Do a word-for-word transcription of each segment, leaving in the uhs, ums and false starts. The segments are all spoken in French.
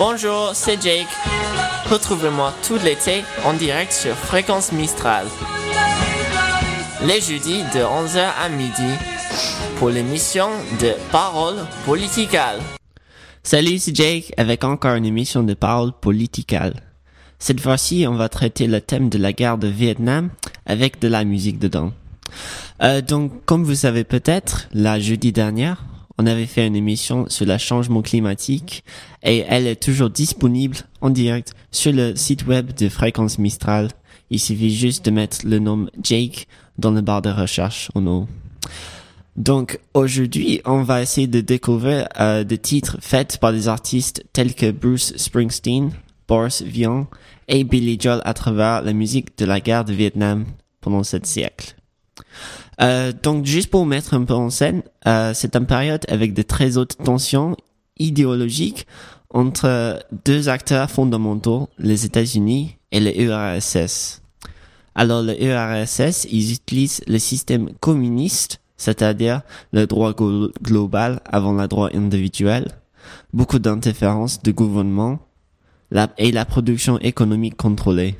Bonjour, c'est Jake. Retrouvez-moi tout l'été en direct sur Fréquence Mistral. Les jeudis de onze heures à midi pour l'émission de Parole Politicale. Salut, c'est Jake avec encore une émission de Parole Politicale. Cette fois-ci, on va traiter le thème de la guerre de Vietnam avec de la musique dedans. Euh, donc, comme vous savez peut-être, la jeudi dernière, on avait fait une émission sur le changement climatique et elle est toujours disponible en direct sur le site web de Fréquence Mistral. Il suffit juste de mettre le nom Jake dans le barre de recherche en haut. Donc aujourd'hui, on va essayer de découvrir euh, des titres faits par des artistes tels que Bruce Springsteen, Boris Vian et Billy Joel à travers la musique de la guerre de Vietnam pendant sept siècles. Euh, donc juste pour mettre un peu en scène, euh, c'est une période avec de très hautes tensions idéologiques entre deux acteurs fondamentaux, les États-Unis et le U R S S. Alors le U R S S, ils utilisent le système communiste, c'est-à-dire le droit go- global avant le droit individuel, beaucoup d'interférences de gouvernement la, et la production économique contrôlée.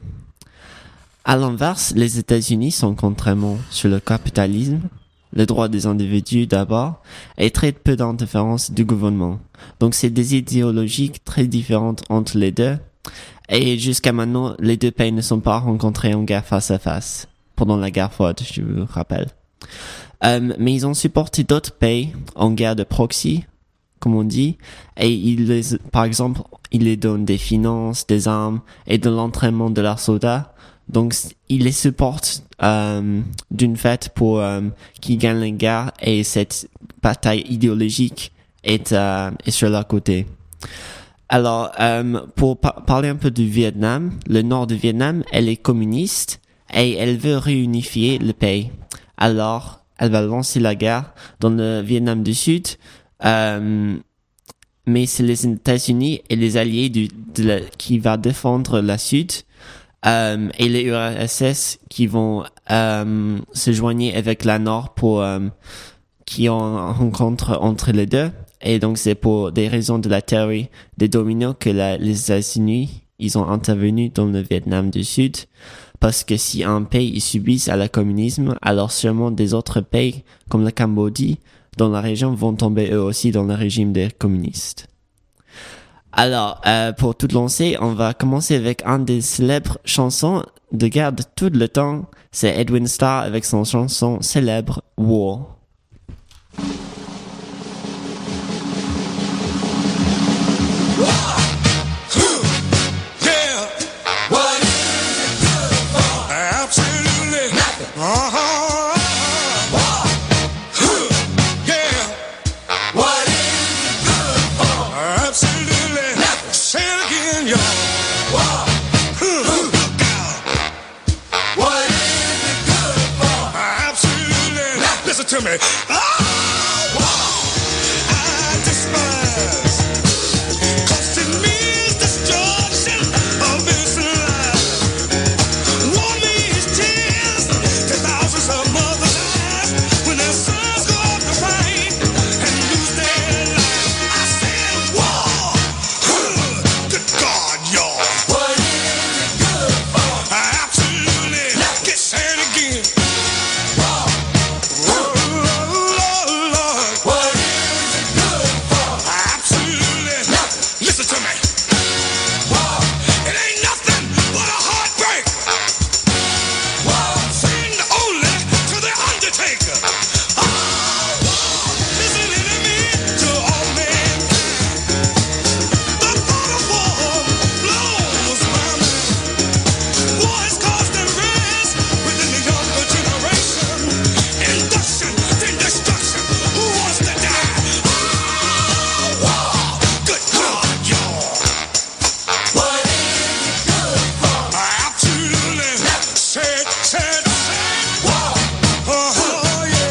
À l'inverse, les États-Unis sont contrairement sur le capitalisme, le droit des individus d'abord, et très peu d'interférences du gouvernement. Donc c'est des idéologies très différentes entre les deux, et jusqu'à maintenant, les deux pays ne sont pas rencontrés en guerre face à face, pendant la guerre froide, je vous rappelle. Euh, mais ils ont supporté d'autres pays en guerre de proxy, comme on dit, et ils les, par exemple, ils les donnent des finances, des armes et de l'entraînement de leurs soldats. Donc, ils les supportent euh, d'une fait pour euh, qu'ils gagnent la guerre et cette bataille idéologique est, euh, est sur leur côté. Alors, euh, pour par- parler un peu du Vietnam, le nord du Vietnam, elle est communiste et elle veut réunifier le pays. Alors, elle va lancer la guerre dans le Vietnam du Sud, euh, mais c'est les États-Unis et les alliés du, de la, qui va défendre la Sud. Euh, et les U R S S qui vont euh, se joindre avec la Nord pour euh, qui ont une rencontre entre les deux. Et donc c'est pour des raisons de la théorie des dominos que la, les États-Unis ils ont intervenu dans le Vietnam du Sud, parce que si un pays subisse à la communisme, alors sûrement des autres pays comme le Cambodge dans la région vont tomber eux aussi dans le régime des communistes. Alors, euh, pour tout lancer, on va commencer avec un des célèbres chansons de guerre de tout le temps. C'est Edwin Starr avec son chanson célèbre War. To me. Oh, I despise, 'cause it means destruction of this life. War means tears to thousands of mothers' lives when their sons go off to fight and lose their lives. I said war. Good God, y'all. What is it good for? Absolutely. Get sad again. Said, said, said, oh, oh, yeah.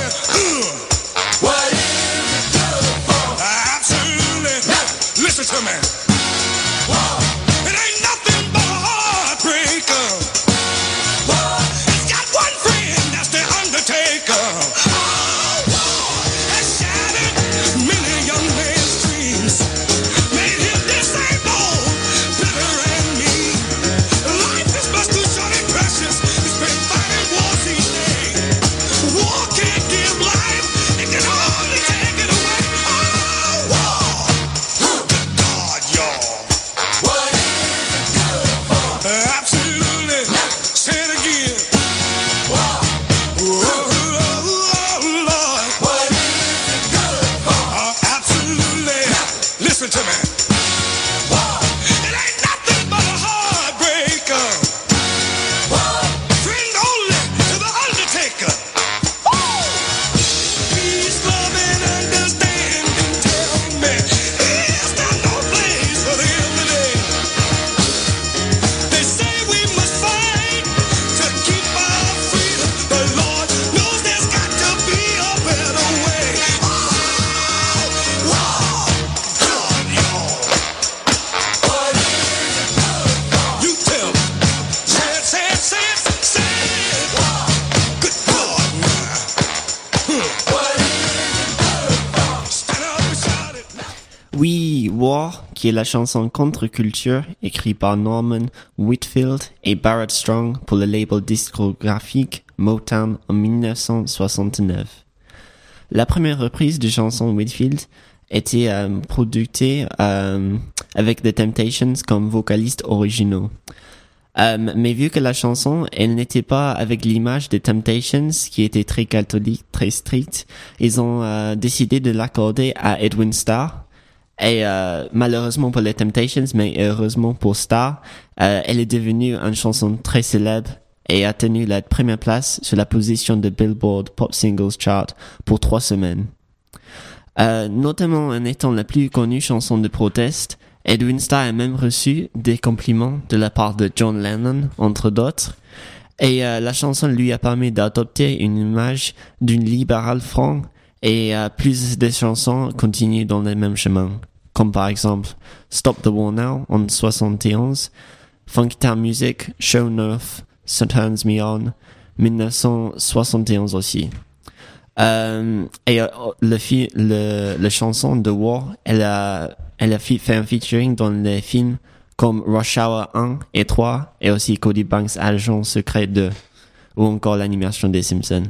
War, qui est la chanson contre-culture écrite par Norman Whitfield et Barrett Strong pour le label discographique Motown en dix-neuf cent soixante-neuf. La première reprise de chanson Whitfield était euh, produite euh, avec The Temptations comme vocalistes originaux. Euh, mais vu que la chanson, elle n'était pas avec l'image des Temptations, qui était très catholique, très stricte, ils ont euh, décidé de l'accorder à Edwin Starr. Et euh, malheureusement pour les Temptations, mais heureusement pour Starr, euh, elle est devenue une chanson très célèbre et a tenu la première place sur la position de Billboard Pop Singles Chart pour trois semaines. Euh, notamment en étant la plus connue chanson de proteste, Edwin Starr a même reçu des compliments de la part de John Lennon, entre d'autres, et euh, la chanson lui a permis d'adopter une image d'une libérale franc, et euh, plus de chansons continuent dans le même chemin, comme par exemple Stop the War Now en soixante et onze, Funky Town Music, Show North, So Turns Me On, dix-neuf cent soixante et onze aussi. Euh, et euh, le, fi- le, la chanson The War, elle a, elle a fi- fait un featuring dans les films comme Rush Hour un et trois, et aussi Cody Banks Agent Secret deux, ou encore l'animation des Simpsons.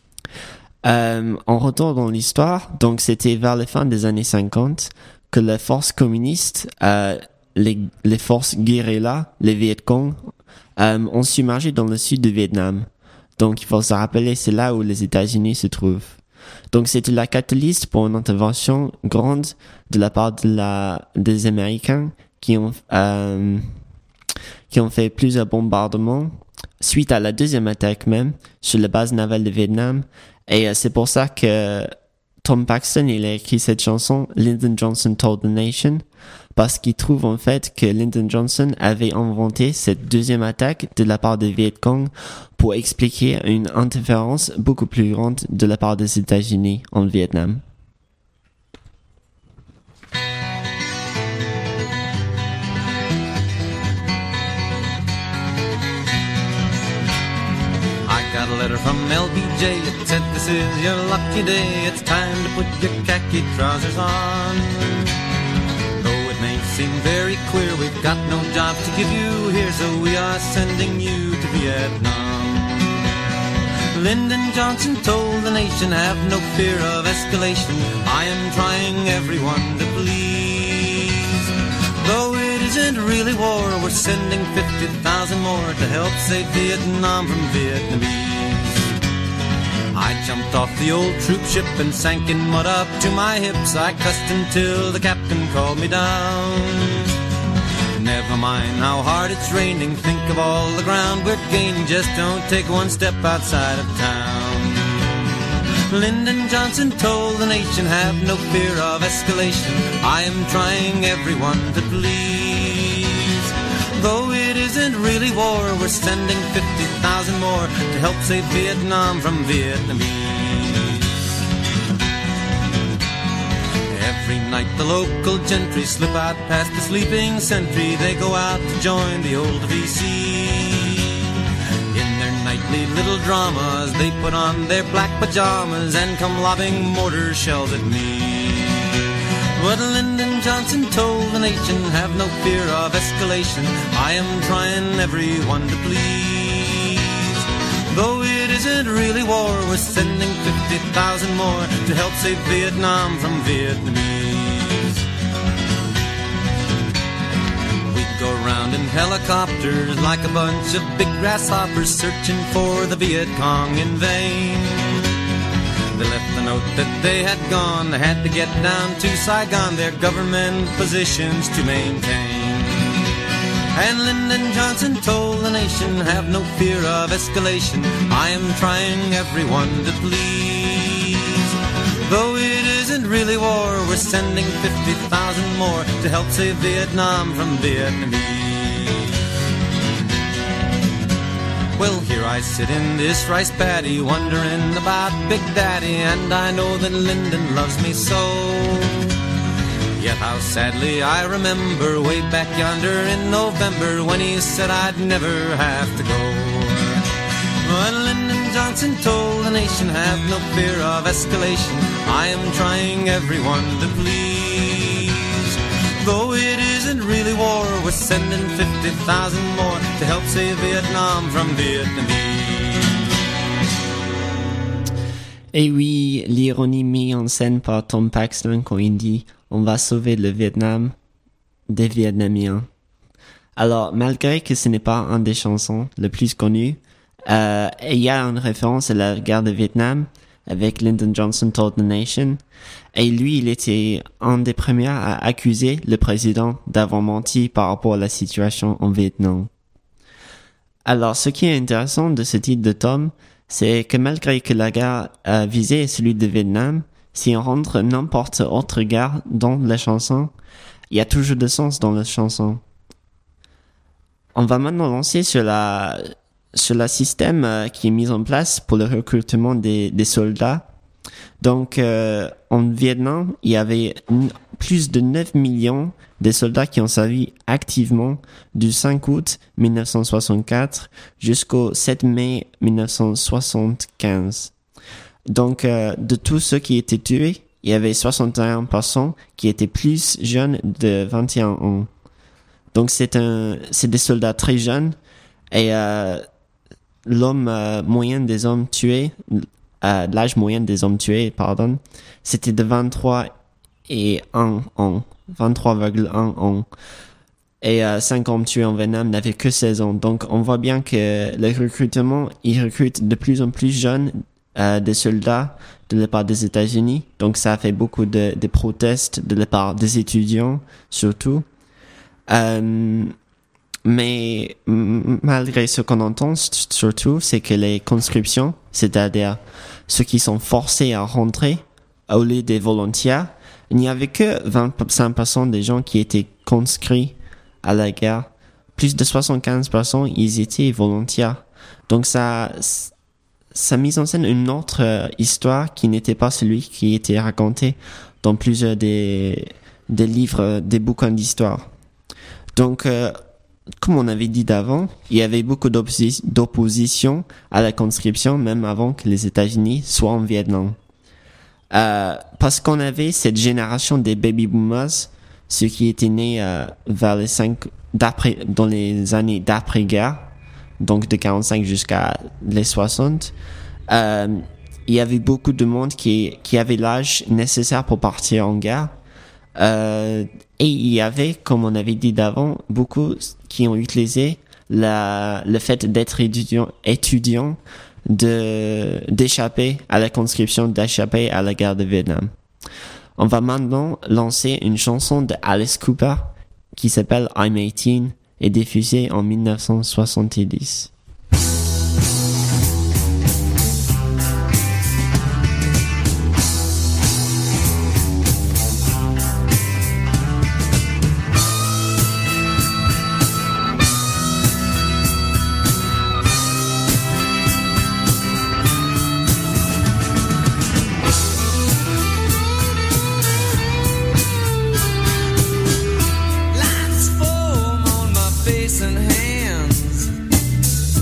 Euh, en retour dans l'histoire, donc c'était vers la fin des années cinquante que les forces communistes, euh, les, les forces guérilla, les Viet Cong, euh, ont submergé dans le sud du Vietnam. Donc, il faut se rappeler, c'est là où les États-Unis se trouvent. Donc, c'était la catalyste pour une intervention grande de la part de la, des Américains qui ont, euh, qui ont fait plusieurs bombardements suite à la deuxième attaque même sur la base navale de Vietnam. Et euh, c'est pour ça que Tom Paxton, il a écrit cette chanson, Lyndon Johnson Told the Nation, parce qu'il trouve en fait que Lyndon Johnson avait inventé cette deuxième attaque de la part des Viet Cong pour expliquer une interférence beaucoup plus grande de la part des États-Unis en Vietnam. Got a letter from L B J. It said, this is your lucky day. It's time to put your khaki trousers on. Though it may seem very clear we've got no job to give you here, so we are sending you to Vietnam. Lyndon Johnson told the nation, have no fear of escalation. I am trying everyone to please. Though it isn't really war, we're sending fifty thousand more to help save Vietnam from Vietnamese. I jumped off the old troop ship and sank in mud up to my hips. I cussed until the captain called me down. Never mind how hard it's raining, think of all the ground we're gaining. Just don't take one step outside of town. Lyndon Johnson told the nation, have no fear of escalation. I am trying everyone to please. Though it isn't really war, we're sending fifty thousand more to help save Vietnam from Vietnamese. Every night the local gentry slip out past the sleeping sentry. They go out to join the old V C. In their nightly little dramas, they put on their black pajamas and come lobbing mortar shells at me. But Lyndon Johnson told the nation, have no fear of escalation. I am trying everyone to please. Though it isn't really war, we're sending fifty thousand more to help save Vietnam from Vietnamese. We go around in helicopters like a bunch of big grasshoppers, searching for the Viet Cong in vain. They left the note that they had gone. They had to get down to Saigon, their government positions to maintain. And Lyndon Johnson told the nation, have no fear of escalation. I am trying everyone to please. Though it isn't really war, we're sending fifty thousand more to help save Vietnam from Vietnamese. Well, here I sit in this rice paddy, wondering about Big Daddy, and I know that Lyndon loves me so. Yet how sadly I remember way back yonder in November when he said I'd never have to go. But Lyndon Johnson told the nation, have no fear of escalation. I am trying everyone to please. Though it isn't really war, we're sending fifty thousand more to help save Vietnam from Vietnamese. Et oui, l'ironie mise en scène par Tom Paxton quand il dit « On va sauver le Vietnam des Vietnamiens ». Alors, malgré que ce n'est pas un des chansons les plus connues, euh, il y a une référence à la guerre de Vietnam avec Lyndon Johnson Told the Nation. Et lui, il était un des premiers à accuser le président d'avoir menti par rapport à la situation en Vietnam. Alors, ce qui est intéressant de ce titre de Tom, c'est que malgré que la guerre euh, visait celui de Vietnam, si on rentre n'importe autre guerre dans la chanson, il y a toujours de sens dans la chanson. On va maintenant lancer sur la sur le système euh, qui est mis en place pour le recrutement des, des soldats. Donc, euh, en Vietnam, il y avait n- plus de neuf millions de soldats qui ont servi activement du cinq août dix-neuf cent soixante-quatre jusqu'au sept mai dix-neuf cent soixante-quinze. Donc, euh, de tous ceux qui étaient tués, il y avait soixante et un pour cent qui étaient plus jeunes de vingt et un ans. Donc, c'est un, c'est des soldats très jeunes et euh, l'homme euh, moyen des hommes tués, euh, l'âge moyen des hommes tués, pardon, c'était de vingt-trois et un ans, vingt-trois virgule un ans. Et euh, cinq hommes tués en Vietnam n'avaient que seize ans. Donc, on voit bien que le recrutement, ils recrutent de plus en plus jeunes euh, des soldats de la part des États-Unis. Donc, ça a fait beaucoup de, de protestes de la part des étudiants, surtout. Euh, mais m- malgré ce qu'on entend, surtout, c'est que les conscriptions, c'est-à-dire ceux qui sont forcés à rentrer au lieu des volontaires, il n'y avait que vingt-cinq pour cent des gens qui étaient conscrits à la guerre. Plus de soixante-quinze pour cent, ils étaient volontaires. Donc ça, ça mise en scène une autre euh, histoire qui n'était pas celui qui était raconté dans plusieurs des, des livres, des bouquins d'histoire. Donc, euh, comme on avait dit d'avant, il y avait beaucoup d'opposi- d'opposition à la conscription, même avant que les États-Unis soient en Vietnam. Euh, parce qu'on avait cette génération des baby boomers, ceux qui étaient nés euh, vers les cinq, d'après, dans les années d'après-guerre, donc de quarante-cinq jusqu'à les soixante. Euh, il y avait beaucoup de monde qui, qui avait l'âge nécessaire pour partir en guerre. Euh, et il y avait, comme on avait dit d'avant, beaucoup qui ont utilisé la, le fait d'être étudiant, étudiant de, d'échapper à la conscription, d'échapper à la guerre de Vietnam. On va maintenant lancer une chanson de Alice Cooper qui s'appelle I'm eighteen et diffusée en dix-neuf cent soixante-dix. Lines form on my face and hands.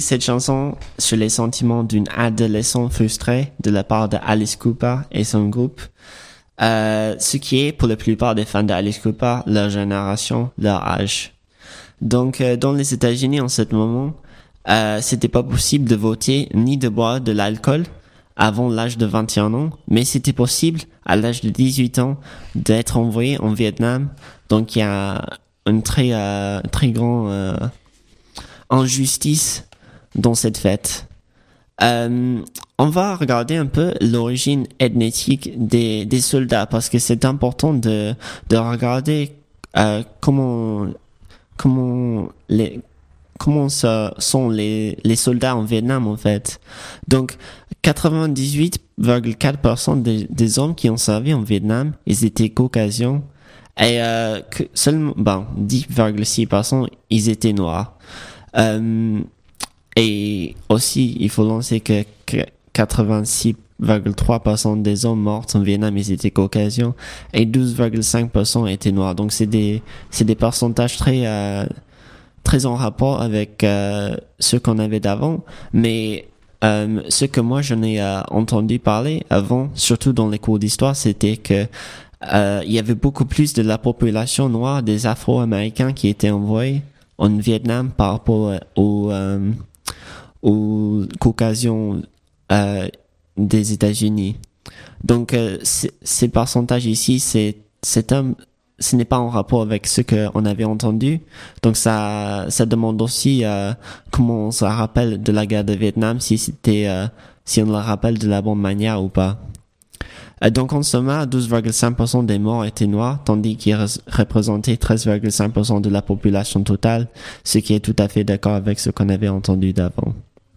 cette chanson sur les sentiments d'une adolescente frustrée de la part de Alice Cooper et son groupe. Euh, ce qui est, pour la plupart des fans d'Alice Cooper, leur génération, leur âge. Donc, euh, dans les États-Unis, en ce moment, euh, c'était pas possible de voter ni de boire de l'alcool avant l'âge de vingt et un ans, mais c'était possible, à l'âge de dix-huit ans, d'être envoyé en Vietnam. Donc, il y a une très, euh, très grande euh, injustice dans cette fête. Euh, on va regarder un peu l'origine ethnique des, des soldats parce que c'est important de, de regarder euh, comment, comment les, comment ça sont les, les soldats en Vietnam en fait. Donc, quatre-vingt-dix-huit virgule quatre pour cent des, des hommes qui ont servi en Vietnam, ils étaient caucasiens et euh, que seulement, bon, dix virgule six pour cent ils étaient noirs. Euh, Et aussi, il faut lancer que quatre-vingt-six virgule trois pour cent des hommes morts en Vietnam, ils étaient caucasiens et douze virgule cinq pour cent étaient noirs. Donc, c'est des, c'est des pourcentages très, euh, très en rapport avec euh, ceux qu'on avait d'avant. Mais euh, ce que moi, j'en ai euh, entendu parler avant, surtout dans les cours d'histoire, c'était que euh, il y avait beaucoup plus de la population noire des Afro-Américains qui étaient envoyés en Vietnam par rapport aux euh, aux caucasiens euh, des États-Unis. Donc, euh, ces pourcentages ici, c'est, c'est un, ce n'est pas en rapport avec ce qu'on avait entendu. Donc, ça, ça demande aussi euh, comment on se rappelle de la guerre de Vietnam, si c'était, euh, si on le rappelle de la bonne manière ou pas. Euh, donc, en somme, douze virgule cinq pour cent des morts étaient noirs, tandis qu'ils re- représentaient treize virgule cinq pour cent de la population totale, ce qui est tout à fait d'accord avec ce qu'on avait entendu d'avant.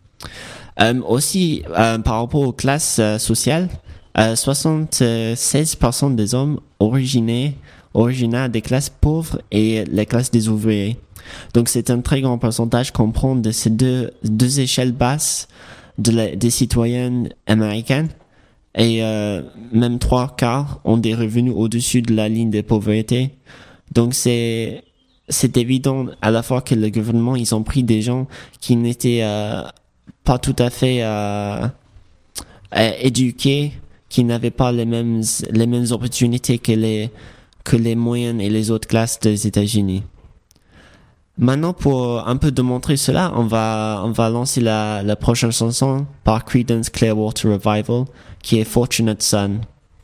Euh, aussi, euh, par rapport aux classes euh, sociales, euh, soixante-seize pour cent des hommes originaires, originaires des classes pauvres et les classes des ouvriers. Donc, c'est un très grand pourcentage qu'on prend de ces deux, deux échelles basses de la, des citoyennes américaines. Et euh, même trois quarts ont des revenus au-dessus de la ligne de pauvreté. Donc c'est c'est évident à la fois que le gouvernement, ils ont pris des gens qui n'étaient euh, pas tout à fait euh, euh, éduqués, qui n'avaient pas les mêmes les mêmes opportunités que les que les moyennes et les autres classes des États-Unis. Maintenant, pour un peu démontrer cela, on va on va lancer la la prochaine chanson par Creedence Clearwater Revival, qui est Fortunate Son.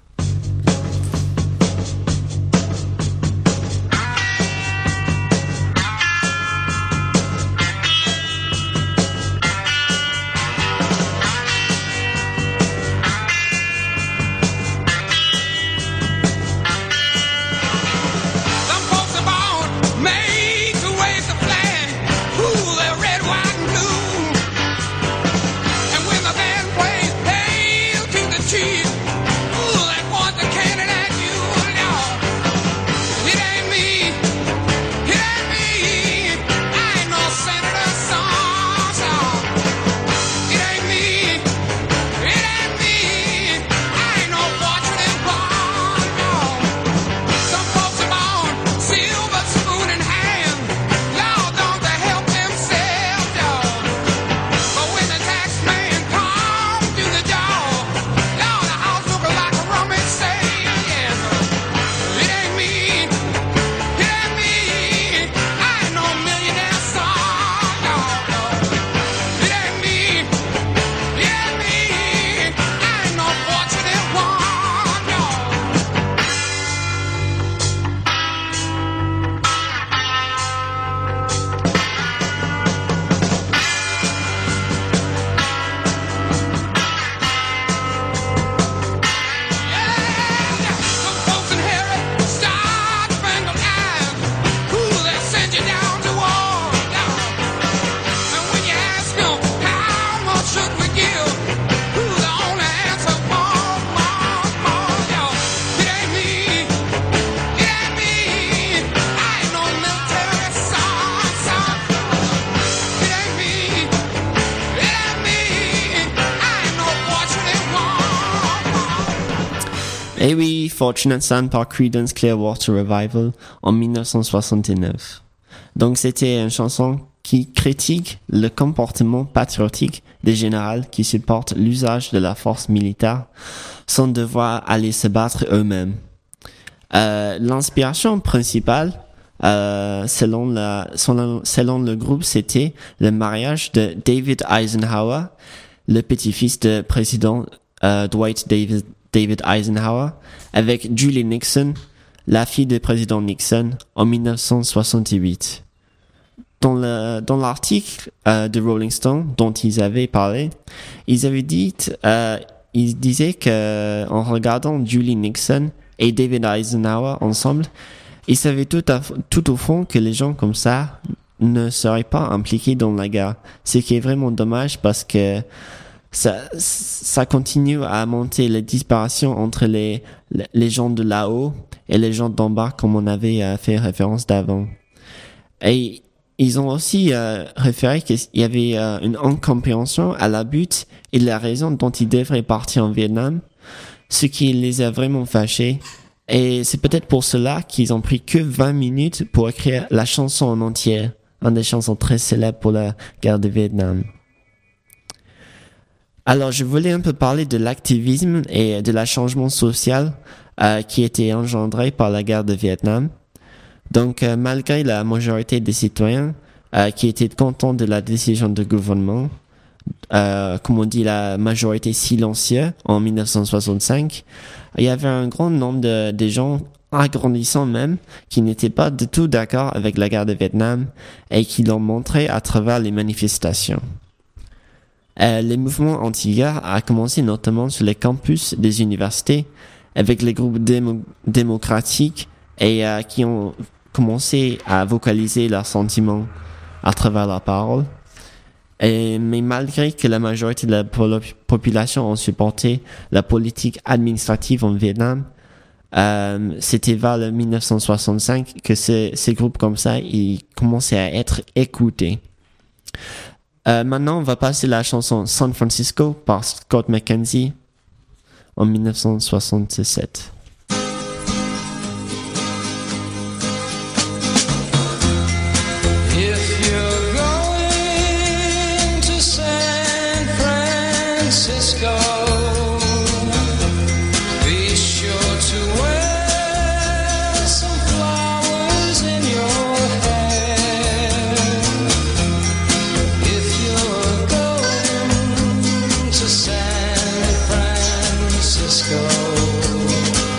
Some folks are born made to wave the flag. Ooh, they're red, white, and blue. And when the band plays "Hail to the Chief," ooh, they point the cannon at you, Lord. It ain't me, it ain't me. I ain't no senator's son, son. It ain't me, it ain't me. I ain't no fortunate one, no. Some folks are born silver spoon in hand. Lord, don't they help themselves, dog? But when the tax man comes through the door, Lord, the house looking like a rummage sale, yes. It ain't me, it ain't me. I ain't no millionaire son, no, no. It ain't me, it ain't me. I ain't no fortunate one, no. Yeah, some folks in hairy, star-spangled eyes. Ooh, they send you down to war, dog. And when you ask them how much should we give, ooh, the only answer, more, more, more, dog. It ain't me, it ain't me. I ain't no military son, son. It ain't me, it ain't me. I ain't no fortunate one. Et oui, Fortunate Son par Creedence Clearwater Revival en dix-neuf cent soixante-neuf. Donc c'était une chanson qui critique le comportement patriotique des généraux qui supportent l'usage de la force militaire sans devoir aller se battre eux-mêmes. Euh, l'inspiration principale, euh, selon, la, selon, selon le groupe, c'était le mariage de David Eisenhower, le petit-fils du président euh, Dwight David, David Eisenhower, avec Julie Nixon, la fille du président Nixon, en dix-neuf cent soixante-huit. Dans le, dans l'article euh, de Rolling Stone dont ils avaient parlé, ils avaient dit, euh, ils disaient que en regardant Julie Nixon et David Eisenhower ensemble, ils savaient tout, à, tout au fond que les gens comme ça ne seraient pas impliqués dans la guerre. Ce qui est vraiment dommage parce que ça, ça continue à monter les disparitions entre les, les gens de là-haut et les gens d'en bas, comme on avait euh, fait référence d'avant. Et ils ont aussi euh, référé qu'il y avait euh, une incompréhension à la but et la raison dont ils devraient partir en Vietnam, ce qui les a vraiment fâchés. Et c'est peut-être pour cela qu'ils ont pris que vingt minutes pour écrire la chanson en entier, une des chansons très célèbres pour la guerre de Vietnam. Alors, je voulais un peu parler de l'activisme et de la changement social euh, qui était engendré par la guerre de Vietnam. Donc, euh, malgré la majorité des citoyens euh, qui étaient contents de la décision du gouvernement, euh, comme on dit la majorité silencieuse en dix-neuf cent soixante-cinq, il y avait un grand nombre de, de gens, agrandissants même, qui n'étaient pas du tout d'accord avec la guerre de Vietnam et qui l'ont montré à travers les manifestations. Euh, les mouvements anti-guerre a commencé notamment sur les campus des universités avec les groupes démo- démocratiques et euh, qui ont commencé à vocaliser leurs sentiments à travers la parole. Et, mais malgré que la majorité de la po- population ont supporté la politique administrative en Vietnam, euh, c'était vers le dix-neuf cent soixante-cinq que ces, ces groupes comme ça, ils commençaient à être écoutés. Euh, maintenant, on va passer la chanson San Francisco par Scott McKenzie en dix-neuf cent soixante-sept. If you're going to San Francisco, be sure to wear some flowers in your hair. If you're going to San Francisco,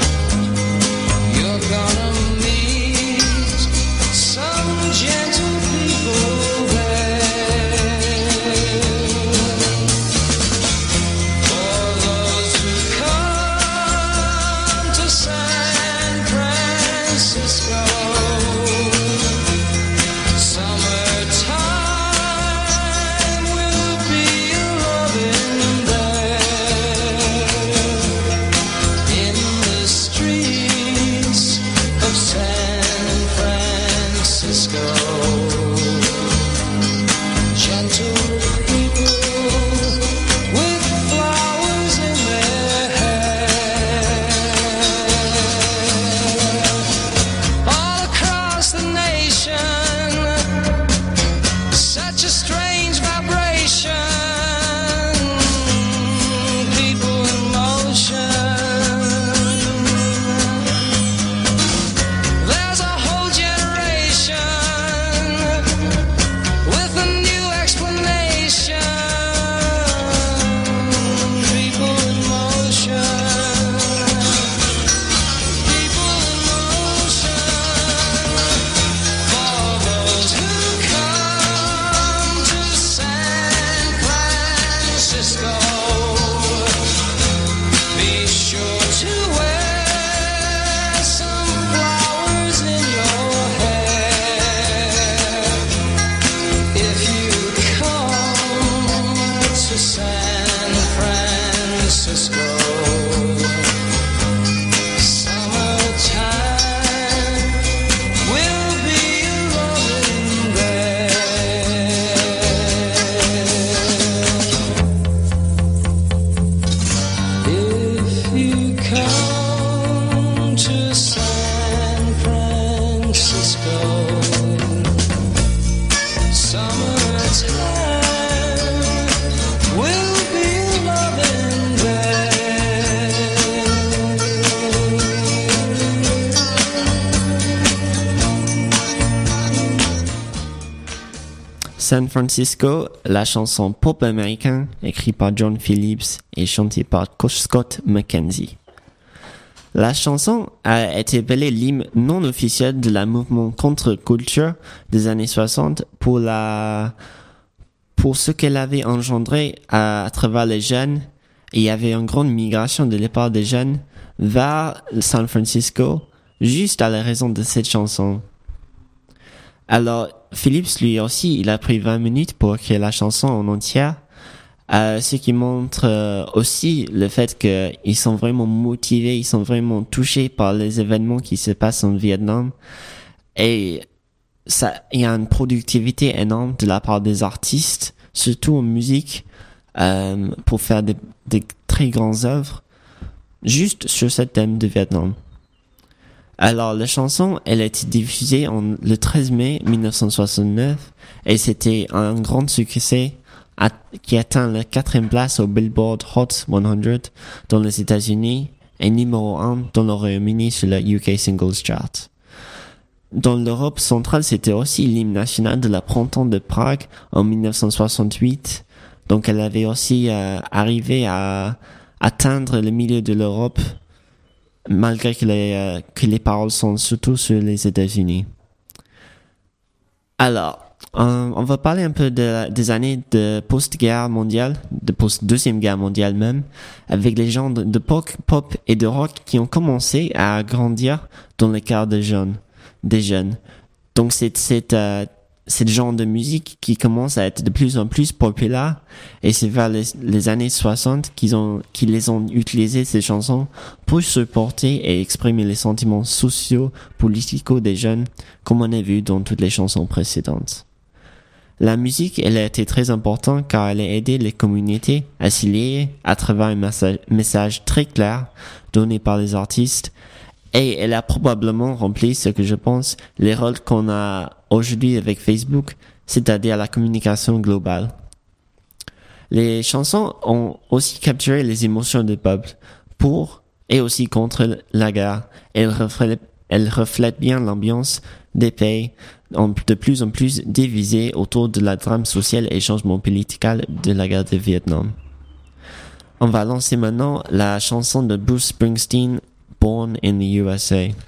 San Francisco, la chanson pop américain, écrite par John Phillips et chantée par Scott McKenzie. La chanson a été appelée l'hymne non officiel de la mouvement contre-culture des années soixante pour la, pour ce qu'elle avait engendré à, à travers les jeunes. Et il y avait une grande migration de la part des jeunes vers San Francisco, juste à la raison de cette chanson. Alors, Phillips, lui aussi, il a pris vingt minutes pour écrire la chanson en entière, euh, ce qui montre euh, aussi le fait qu'ils sont vraiment motivés, ils sont vraiment touchés par les événements qui se passent en Vietnam. Et ça, il y a une productivité énorme de la part des artistes, surtout en musique, euh, pour faire des, des très grandes œuvres, juste sur ce thème de Vietnam. Alors, la chanson, elle a été diffusée en, le treize mai mille neuf cent soixante-neuf et c'était un grand succès à, qui atteint la quatrième place au Billboard Hot cent dans les États-Unis et numéro un dans le Royaume-Uni sur la U K Singles Chart. Dans l'Europe centrale, c'était aussi l'hymne national de la Printemps de Prague en mille neuf cent soixante-huit. Donc, elle avait aussi euh, arrivé à atteindre le milieu de l'Europe, malgré que les, euh, que les paroles sont surtout sur les États-Unis. Alors, euh, on va parler un peu de, des années de post-guerre mondiale, de post-deuxième guerre mondiale même, avec les gens de, de pop, pop et de rock qui ont commencé à grandir dans le cœur des jeunes, des jeunes. Donc c'est, c'est, euh, c'est le genre de musique qui commence à être de plus en plus populaire et c'est vers les, les années soixante qu'ils ont, qu'ils les ont utilisé ces chansons pour supporter et exprimer les sentiments sociaux, politico des jeunes, comme on a vu dans toutes les chansons précédentes. La musique, elle a été très importante car elle a aidé les communautés à s'y lier à travers un message, message très clair donné par les artistes. Et elle a probablement rempli ce que je pense les rôles qu'on a aujourd'hui avec Facebook, c'est-à-dire la communication globale. Les chansons ont aussi capturé les émotions du peuple pour et aussi contre la guerre. Elles reflètent, elles reflètent bien l'ambiance des pays de plus en plus divisés autour de la drame sociale et changement politique de la guerre du Vietnam. On va lancer maintenant la chanson de Bruce Springsteen, Born in the U S A.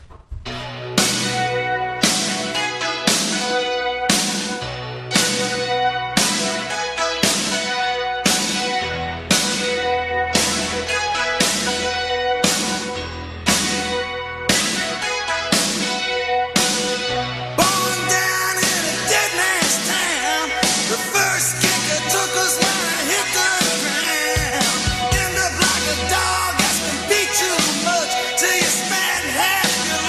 Born down in a dead man's town. The first kicker took us when I hit the ground. End up like a dog that's been beat too much till you spend half your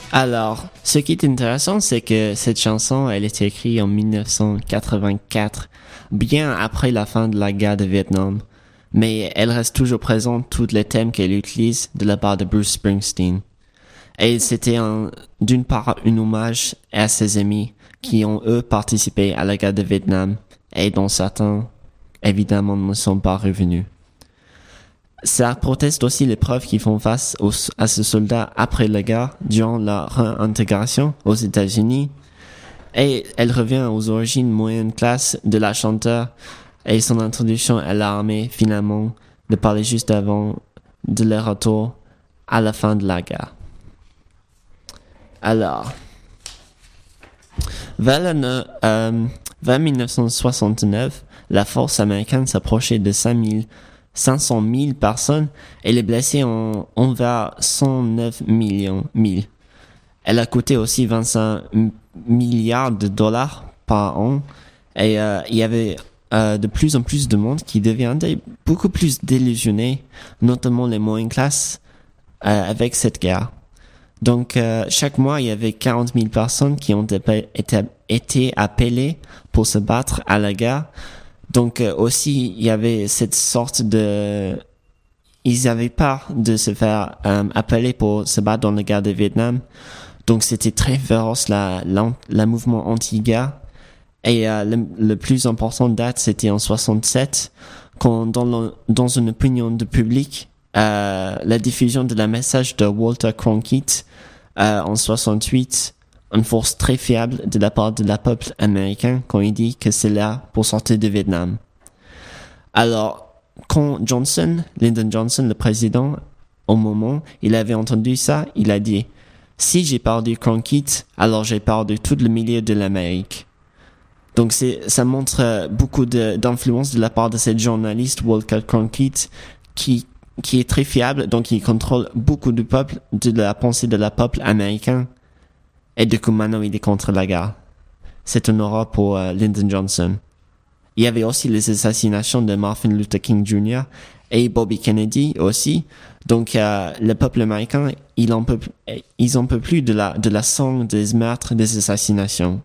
Alors, ce qui est intéressant, c'est que cette chanson, elle était écrite en dix-neuf cent quatre-vingt-quatre, bien après la fin de la guerre de Vietnam. Mais elle reste toujours présente, tous les thèmes qu'elle utilise de la part de Bruce Springsteen. Et c'était un, d'une part un hommage à ses amis qui ont eux participé à la guerre de Vietnam et dont certains, évidemment, ne sont pas revenus. Ça proteste aussi les preuves qui font face aux, à ces soldats après la guerre, durant leur réintégration aux États-Unis. Et elle revient aux origines moyenne classe de la chanteuse et son introduction à l'armée, finalement, de parler juste avant de leur retour à la fin de la guerre. Alors, vers, le, euh, vers dix-neuf cent soixante-neuf, la force américaine s'approchait de cinq cent mille personnes et les blessés ont envers cent neuf millions. Mille. Elle a coûté aussi vingt-cinq milliards de dollars par an et euh, il y avait euh, de plus en plus de monde qui deviendait beaucoup plus délusionné, notamment les moyennes classes, euh, avec cette guerre. Donc, euh, chaque mois, il y avait quarante mille personnes qui ont été, été appelées pour se battre à la guerre. Donc, euh, aussi, il y avait cette sorte de... Ils avaient peur de se faire euh, appeler pour se battre dans la guerre de Vietnam. Donc, c'était très féroce, la, la, la mouvement anti-guerre. Et euh, le, le plus important date, c'était en soixante-sept, quand dans, le, dans une opinion de public, euh, la diffusion de la message de Walter Cronkite euh, en soixante-huit, une force très fiable de la part de la peuple américain quand il dit que c'est là pour sortir de Vietnam. Alors, quand Johnson, Lyndon Johnson, le président, au moment, il avait entendu ça, il a dit « Si j'ai perdu Cronkite, alors j'ai perdu tout le milieu de l'Amérique. » Donc c'est, ça montre beaucoup de, d'influence de la part de cette journaliste Walter Cronkite qui, qui est très fiable, donc il contrôle beaucoup du peuple, de la pensée de la peuple américain. Et du coup, maintenant, il est contre la guerre. C'est un horreur pour euh, Lyndon Johnson. Il y avait aussi les assassinations de Martin Luther King junior et Bobby Kennedy aussi. Donc, euh, le peuple américain, il en peut, ils en peuvent plus de la, de la sang, des meurtres, des assassinations.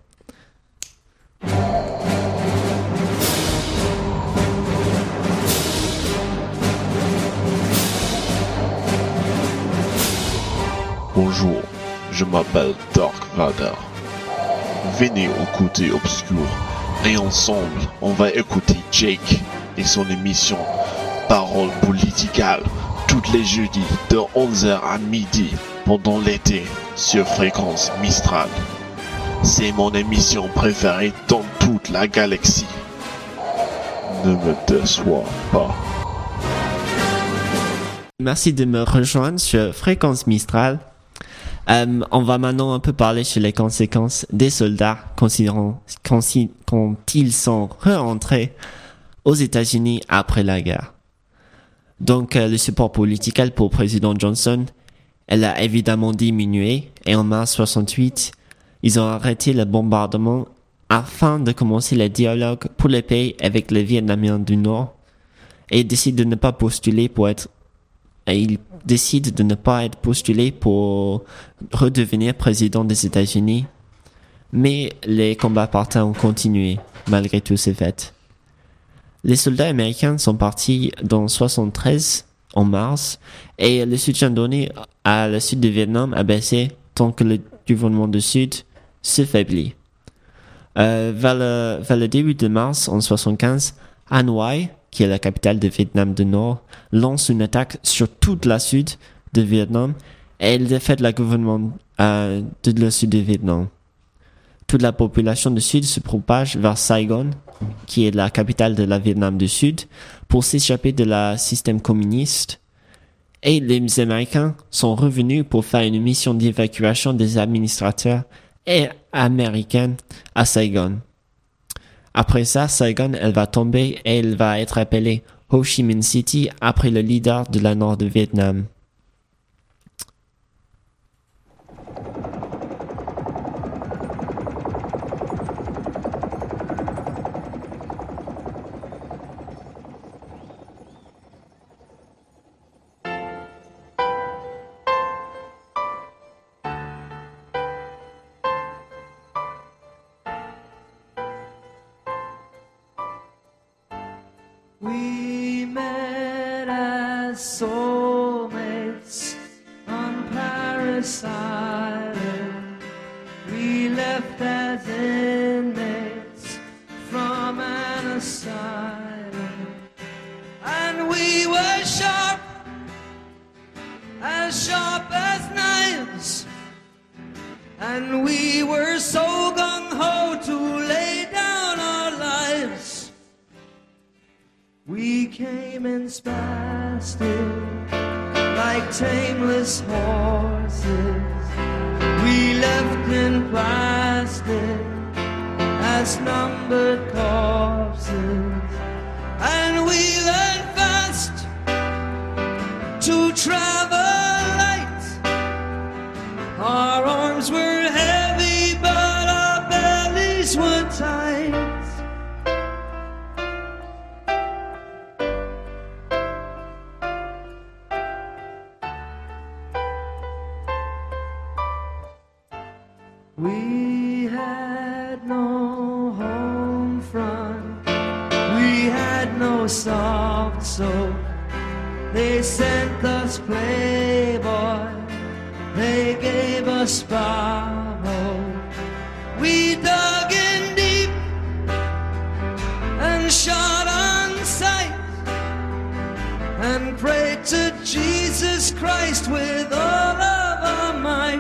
Bonjour, je m'appelle Dark Vader. Venez au côté obscur et ensemble, on va écouter Jake et son émission Parole politicale tous les jeudis de onze heures à midi pendant l'été sur Fréquence Mistral. C'est mon émission préférée dans toute la galaxie. Ne me déçois pas. Merci de me rejoindre sur Fréquence Mistral. Euh, on va maintenant un peu parler sur les conséquences des soldats considérant, consi, quand ils sont rentrés aux États-Unis après la guerre. Donc, euh, le support politique pour le président Johnson, elle a évidemment diminué et en mars soixante-huit, ils ont arrêté le bombardement afin de commencer le dialogue pour la paix avec les Vietnamiens du Nord et décident de ne pas postuler pour être et il décide de ne pas être postulé pour redevenir président des États-Unis. Mais les combats partants ont continué, malgré tous ces faits. Les soldats américains sont partis dans soixante-treize, en mars, et le soutien donné à la Sud du Vietnam a baissé tant que le gouvernement du Sud se faiblit. Euh, vers, le, vers le début de mars, en soixante-quinze, Hanoï, qui est la capitale du Vietnam du Nord, lance une attaque sur toute la sud du Vietnam et elle défaite le gouvernement euh, de le sud du Vietnam. Toute la population du sud se propage vers Saigon, qui est la capitale de la Vietnam du Sud, pour s'échapper de la système communiste. Et les Américains sont revenus pour faire une mission d'évacuation des administrateurs et américains à Saigon. Après ça, Saigon, elle va tomber et elle va être appelée Ho Chi Minh City après le leader de la Nord du Vietnam. We met as soulmates on Paris Island. We left as inmates from an asylum. And we were sharp, as sharp as knives. And we were so gung-ho to lay down our lives. We came in spastic, like tameless horses. We left in plastic, as numbered corpses. And we learned fast to travel light. Our arms were heavy, but our bellies were tight. We had no home front, we had no soft soap. They sent us Playboy, they gave us Bravo. We dug in deep and shot on sight and prayed to Jesus Christ with all of our might.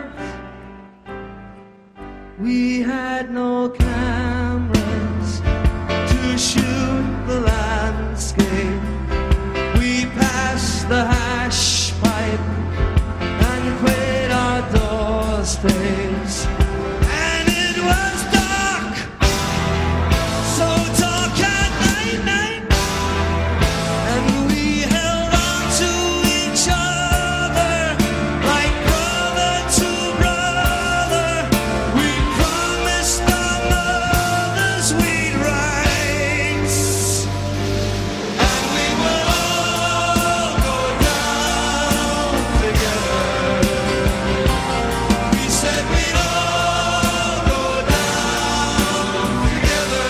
We had no cameras to shoot the landscape. We passed the hash pipe and quit our doorsteps. And it was dark, so dark at night, night. And we held on to each other like brother to brother. We promised our mothers we'd rise, and we would all go down together. We said we'd all go down together.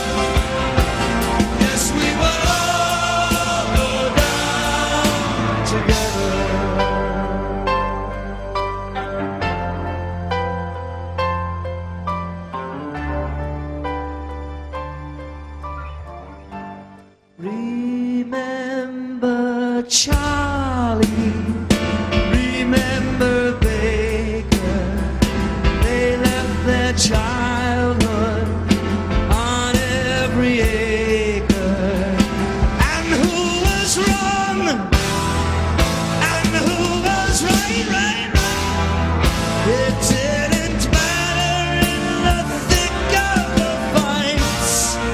Yes, we would all go down together. Remember Charlie, remember Baker. They left their childhood on every acre. And who was wrong? And who was right, right, right? It didn't matter in the thick of the fights.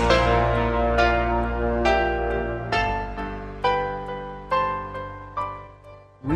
We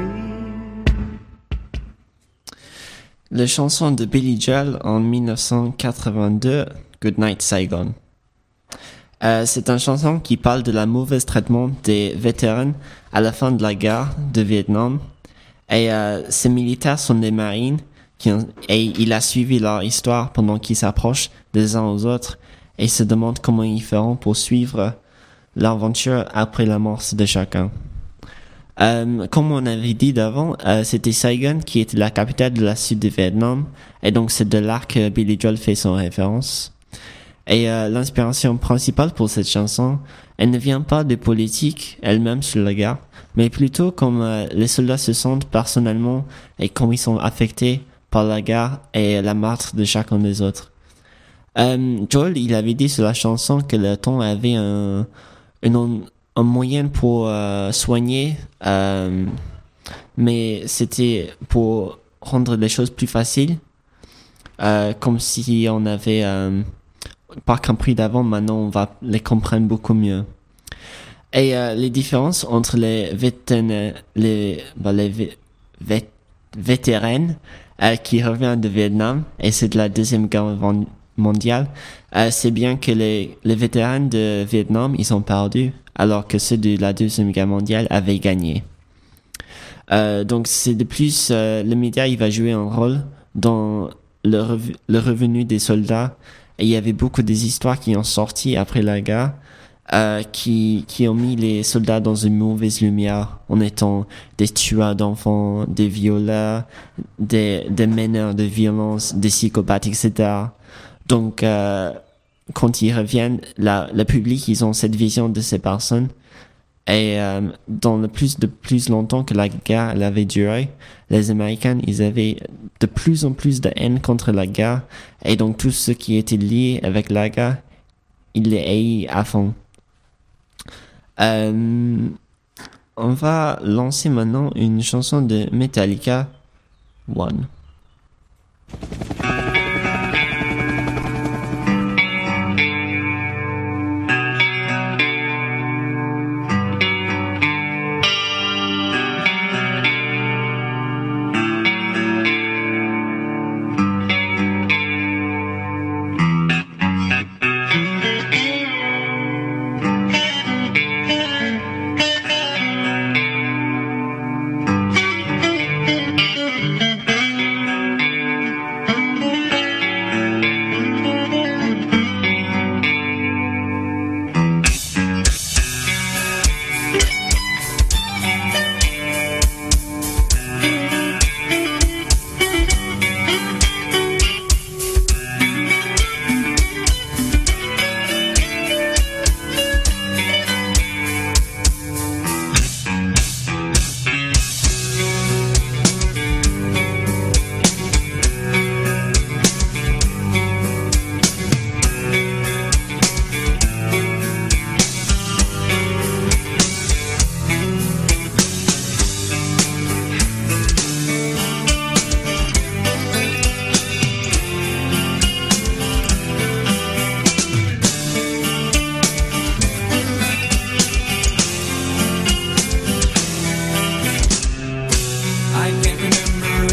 La chanson de Billy Joel en dix-neuf cent quatre-vingt-deux, Goodnight Saigon. Euh, c'est une chanson qui parle de la mauvaise traitement des vétérans à la fin de la guerre de Vietnam. Et euh, ces militaires sont des marines qui ont, et il a suivi leur histoire pendant qu'ils s'approchent des uns aux autres et se demande comment ils feront pour suivre l'aventure après la mort de chacun. Euh, comme on avait dit d'avant, euh, c'était Saigon qui était la capitale de la Sud du Vietnam, et donc c'est de là que Billy Joel fait son référence. Et euh, l'inspiration principale pour cette chanson, elle ne vient pas de politique elle-même sur la guerre, mais plutôt comme euh, les soldats se sentent personnellement et comme ils sont affectés par la guerre et la martre de chacun des autres. Euh, Joel, il avait dit sur la chanson que le ton avait un, une, un moyen pour euh, soigner, euh, mais c'était pour rendre les choses plus faciles, euh, comme si on avait euh, pas compris d'avant, maintenant on va les comprendre beaucoup mieux. Et euh, les différences entre les vétérans, les, bah, les vé, vé, vétérans euh, qui reviennent de Vietnam, et c'est de la deuxième guerre mondiale, euh, c'est bien que les, les vétérans de Vietnam, ils ont perdu, alors que ceux de la deuxième guerre mondiale avaient gagné. Euh, donc c'est de plus, euh, le média il va jouer un rôle dans le, rev- le revenu des soldats, et il y avait beaucoup des histoires qui ont sorti après la guerre, euh, qui, qui ont mis les soldats dans une mauvaise lumière en étant des tueurs d'enfants, des violeurs, des, des meneurs de violence, des psychopathes, et cetera. Donc, euh, quand ils reviennent, la, le public, ils ont cette vision de ces personnes. Et euh, dans le plus de plus longtemps que la guerre elle avait duré, les Américains, ils avaient de plus en plus de haine contre la guerre. Et donc, tout ce qui était lié avec la guerre, ils les haïssent à fond. Euh, on va lancer maintenant une chanson de Metallica, One. I can't remember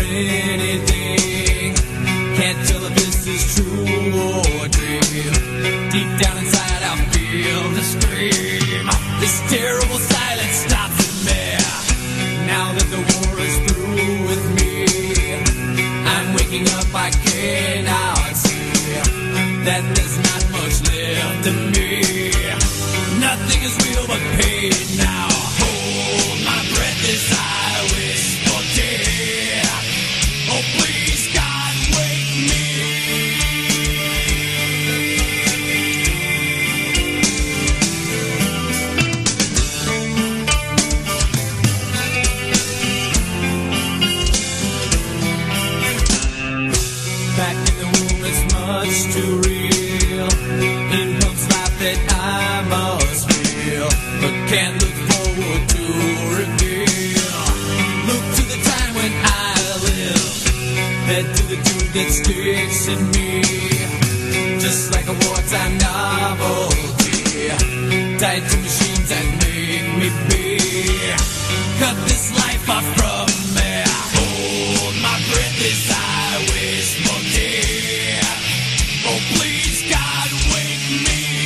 anything. Can't tell if this is true or a dream. Deep down inside, I feel the scream. This terrible silence stops in me. Now that the war is through with me, I'm waking up. I cannot see that there's not much left in me. Nothing is real but pain now. Hold my breath as I wish for death. Oh, please, God, wake me. Back in the womb, it's much too real. In comes life that I must feel, but can't look forward to reveal. Look to the time when I live, head to the truth that sticks in me. Just like a wartime novelty, tied to machines that make me be. Cut this life off from me. Hold my breath as I wish for death. Oh, please, God, wake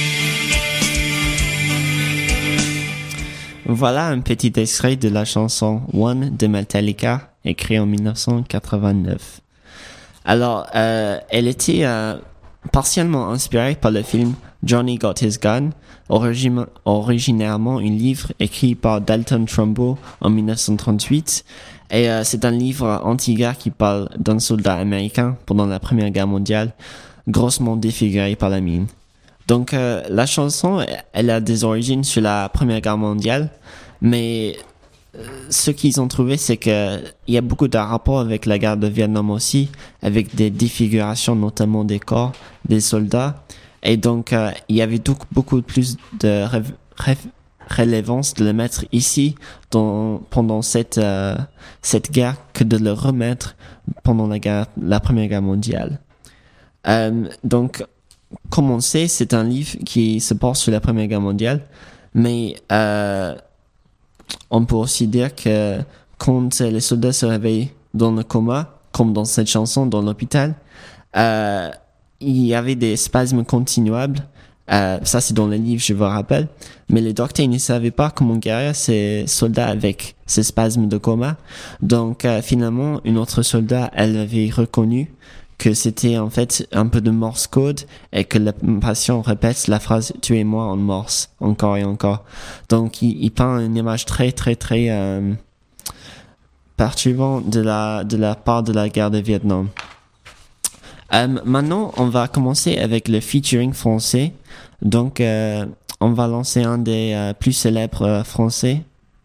me. Voilà un petit extrait de la chanson One de Metallica, écrit en dix-neuf cent quatre-vingt-neuf. Alors, euh, elle était euh, partiellement inspirée par le film Johnny Got His Gun, origine, originairement un livre écrit par Dalton Trumbo en dix-neuf cent trente-huit. Et euh, c'est un livre anti-guerre qui parle d'un soldat américain pendant la Première Guerre mondiale, grossement défiguré par la mine. Donc euh, la chanson, elle a des origines sur la Première Guerre mondiale, mais euh, ce qu'ils ont trouvé, c'est que il y a beaucoup de rapports avec la guerre de Vietnam aussi, avec des défigurations notamment des corps des soldats, et donc euh, il y avait donc beaucoup plus de ré- ré- relevance de le mettre ici dans, pendant cette euh, cette guerre que de le remettre pendant la guerre, la Première Guerre mondiale. Euh, donc comme on sait, c'est un livre qui se porte sur la Première Guerre mondiale, mais euh, on peut aussi dire que quand les soldats se réveillent dans le coma, comme dans cette chanson, dans l'hôpital, euh, il y avait des spasmes continuables. Euh, ça, c'est dans le livre, je vous rappelle. Mais les docteurs ne savaient pas comment guérir ces soldats avec ces spasmes de coma. Donc, euh, finalement, une autre soldat, elle avait reconnu que c'était en fait un peu de Morse code et que le patient répète la phrase « tuez-moi » en morse, encore et encore. Donc, il, il peint une image très, très, très euh, perturbante de la, de la part de la guerre de Vietnam. Euh, maintenant, on va commencer avec le featuring français. Donc, euh, on va lancer un des euh, plus célèbres euh, français.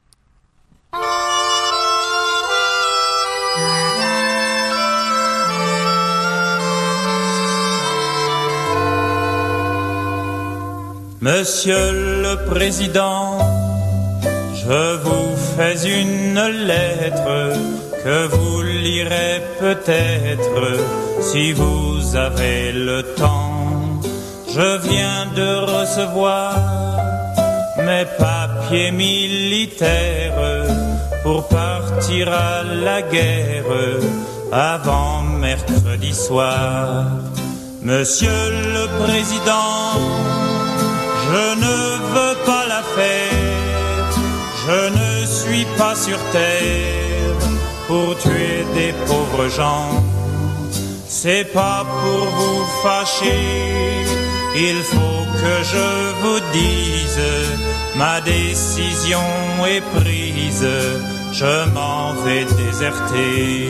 Monsieur le Président, je vous fais une lettre que vous lirez peut-être si vous avez le temps. Je viens de recevoir mes papiers militaires pour partir à la guerre avant mercredi soir. Monsieur le Président, je ne veux pas la fête, je ne suis pas sur terre pour tuer des pauvres gens. C'est pas pour vous fâcher, il faut que je vous dise, ma décision est prise, je m'en vais déserter.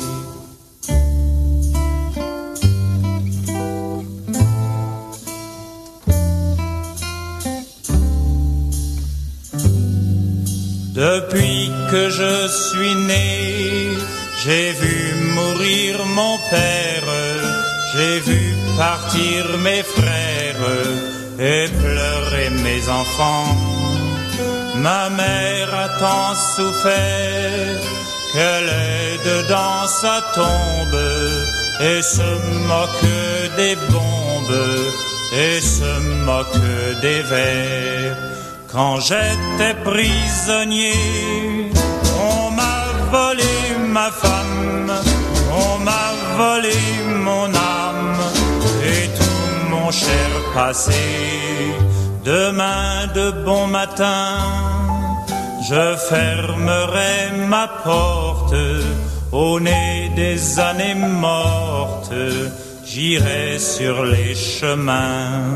Depuis que je suis né, j'ai vu mourir mon père, j'ai vu partir mes frères et pleurer mes enfants. Ma mère a tant souffert qu'elle est dans sa tombe et se moque des bombes et se moque des vers. Quand j'étais prisonnier, on m'a volé ma femme, on m'a volé mon âme et tout mon cher passé. Demain de bon matin, je fermerai ma porte au nez des années mortes, j'irai sur les chemins.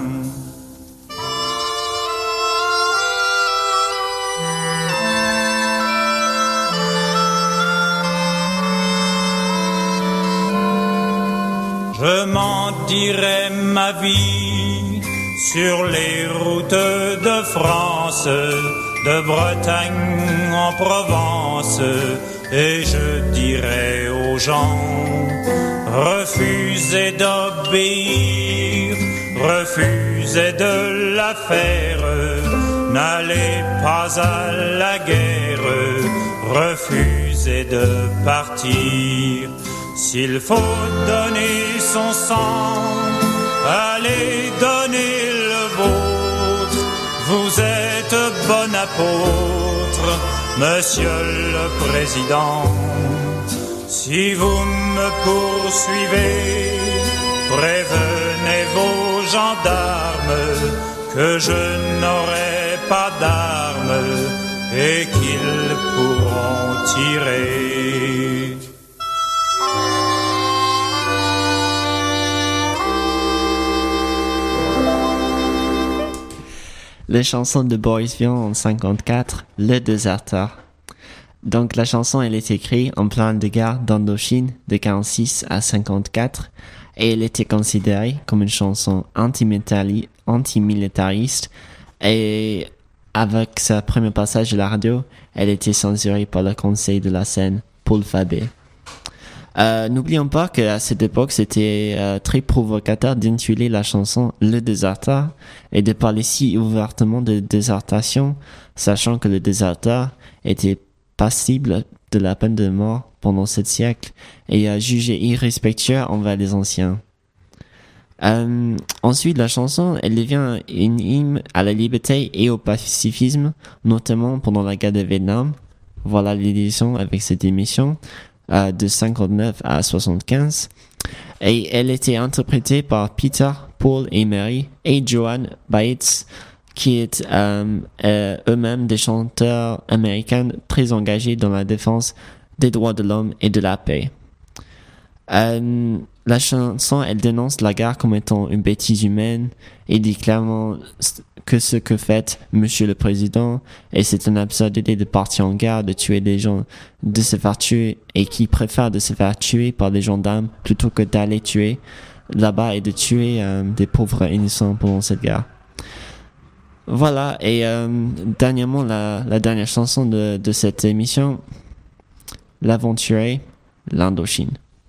Je m'en dirai ma vie sur les routes de France, de Bretagne en Provence, et je dirai aux gens, refusez d'obéir, refusez de la faire, n'allez pas à la guerre, refusez de partir. S'il faut donner son sang, allez donner le vôtre. Vous êtes bon apôtre, Monsieur le Président. Si vous me poursuivez, prévenez vos gendarmes que je n'aurai pas d'armes et qu'ils pourront tirer. La chanson de Boris Vian en cinquante-quatre, Le Déserteur. Donc la chanson elle est écrite en plein de guerre d'Indochine de quarante-six à cinquante-quatre et elle était considérée comme une chanson anti-militari- anti-militariste et avec sa premier passage à la radio, elle était censurée par le conseil de la scène Paul Fabet. Euh, n'oublions pas qu'à cette époque, c'était euh, très provocateur d'intituler la chanson Le Déserteur et de parler si ouvertement de désertation, sachant que le déserteur était passible de la peine de mort pendant sept siècles et euh, jugé irrespectueux envers les anciens. Euh, ensuite, la chanson, elle devient une hymne à la liberté et au pacifisme, notamment pendant la guerre de Vietnam. Voilà l'édition avec cette émission. Euh, de cinquante-neuf à soixante-quinze et elle était interprétée par Peter, Paul et Mary et Joan Baez qui est euh, euh, eux-mêmes des chanteurs américains très engagés dans la défense des droits de l'homme et de la paix. Euh, la chanson, elle dénonce la guerre comme étant une bêtise humaine et dit clairement que ce que fait Monsieur le Président, et c'est une absurdité de partir en guerre, de tuer des gens, de se faire tuer, et qui préfère de se faire tuer par des gendarmes plutôt que d'aller tuer là-bas et de tuer euh, des pauvres innocents pendant cette guerre. Voilà, et euh, dernièrement, la, la dernière chanson de, de cette émission, L'Aventurier, l'Indochine.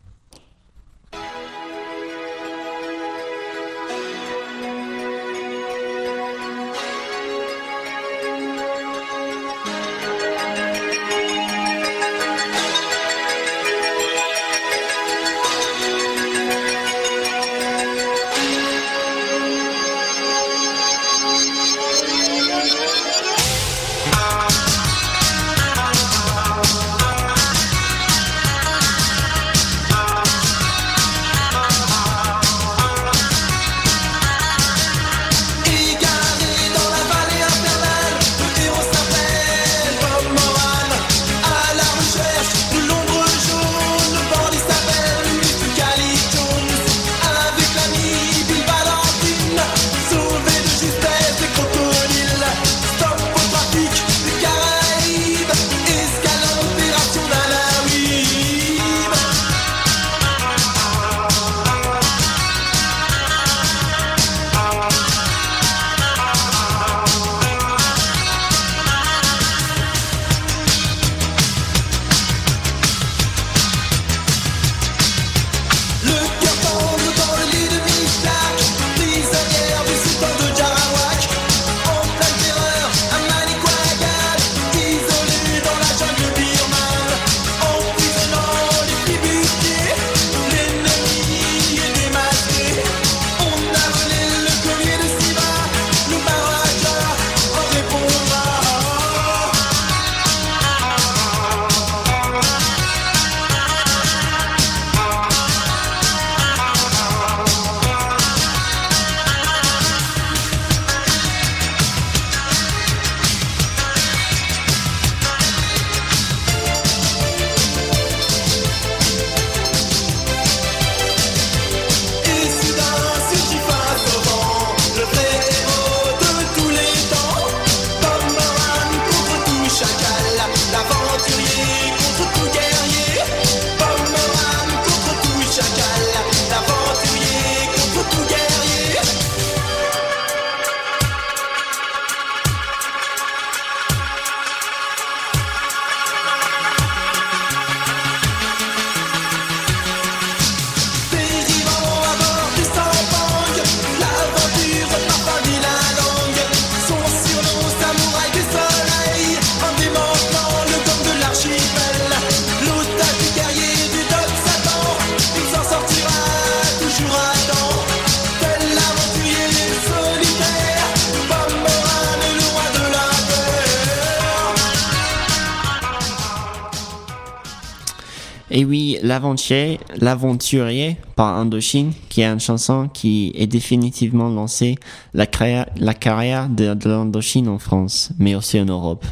Et oui, l'aventurier, l'aventurier par Indochine, qui est une chanson qui est définitivement lancée la carrière, la carrière de, de l'Indochine en France, mais aussi en Europe.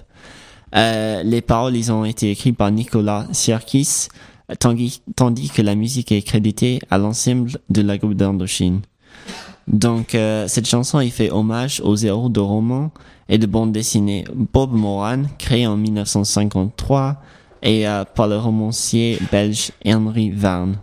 Euh, les paroles, ils ont été écrites par Nicolas Sirkis, tandis, tandis que la musique est créditée à l'ensemble de la groupe d'Indochine. Donc, euh, cette chanson, il fait hommage aux héros de romans et de bandes dessinées Bob Moran, créé en dix-neuf cent cinquante-trois, et euh, par le romancier belge Henry Verne.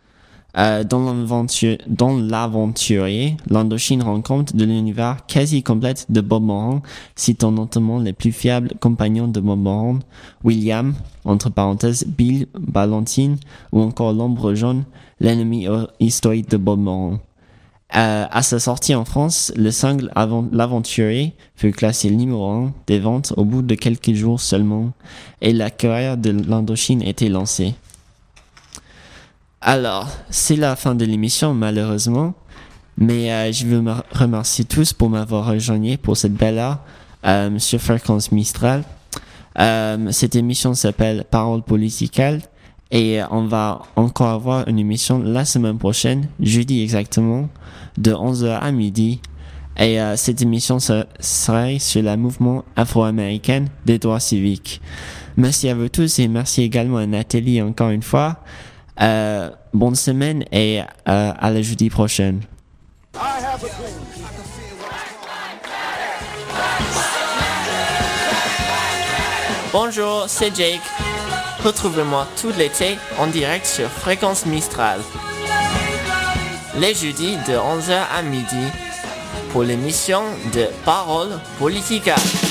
Euh, dans, l'aventure, dans l'aventurier, l'Indochine rend compte de l'univers quasi complète de Bob Moran, citant notamment les plus fiables compagnons de Bob Moran, William, entre parenthèses Bill Ballantine, ou encore l'ombre jaune, l'ennemi historique de Bob Moran. Euh, à sa sortie en France, le single avant, L'Aventurier fut classé numéro un des ventes au bout de quelques jours seulement, et la carrière de l'Indochine était lancée. Alors, c'est la fin de l'émission malheureusement, mais euh, je veux me remercier tous pour m'avoir rejoint pour cette belle heure euh, sur Fréquence Mistral. Euh, cette émission s'appelle Parole politicale. Et on va encore avoir une émission la semaine prochaine, jeudi exactement, de onze heures à midi. Et euh, cette émission serait sur le mouvement afro-américain des droits civiques. Merci à vous tous et merci également à Nathalie encore une fois. Euh, bonne semaine et euh, à la jeudi prochaine. Bonjour, c'est Jake. Retrouvez-moi tout l'été en direct sur Fréquence Mistral. Les jeudis de onze heures à midi pour l'émission de Parole Politica.